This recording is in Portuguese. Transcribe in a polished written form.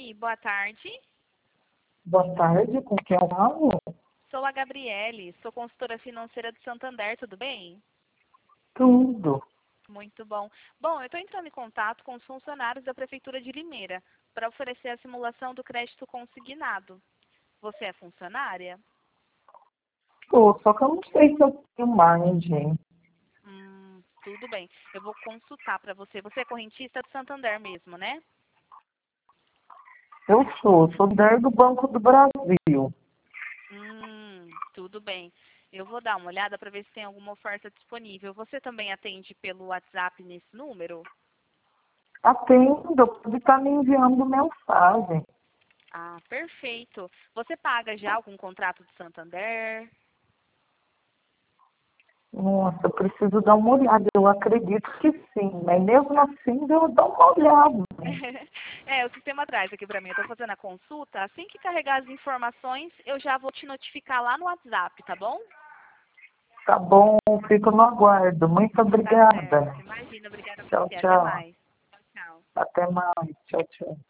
Oi, boa tarde. Boa tarde, com quem eu falo? Sou a Gabriele, sou consultora financeira do Santander, tudo bem? Tudo. Muito bom. Bom, eu estou entrando em contato com os funcionários da Prefeitura de Limeira para oferecer a simulação do crédito consignado. Você é funcionária? Tô, só que eu não sei se eu tenho margem. Tudo bem. Eu vou consultar para você. Você é correntista do Santander mesmo, né? Eu sou do Banco do Brasil. Tudo bem. Eu vou dar uma olhada para ver se tem alguma oferta disponível. Você também atende pelo WhatsApp nesse número? Atendo, pode estar me enviando mensagem. Ah, perfeito. Você paga já algum contrato do Santander? Nossa, eu preciso dar uma olhada. Eu acredito que sim, mas mesmo assim eu dou uma olhada. É, o sistema traz aqui para mim. Eu estou fazendo a consulta. Assim que carregar as informações, eu já vou te notificar lá no WhatsApp, tá bom? Tá bom, fico no aguardo. Muito Tá certo. obrigada. Imagina, obrigada a Tchau, você. Até tchau. mais. Tchau, tchau. Até mais. Tchau, tchau.